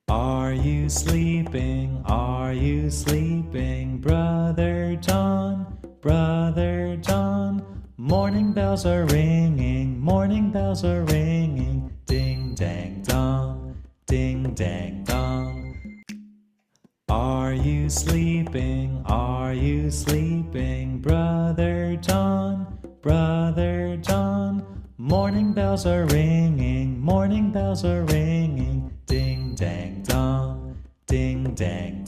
Are you sleeping? Are you sleeping, Brother John? Brother John. Morning bells are ringing, morning bells are ringing. Ding dang dong, ding dang dong. Are you sleeping? Are you sleeping, Brother John? Brother John. Morning bells are ringing, morning bells are ringing. Ding dang dong, ding dang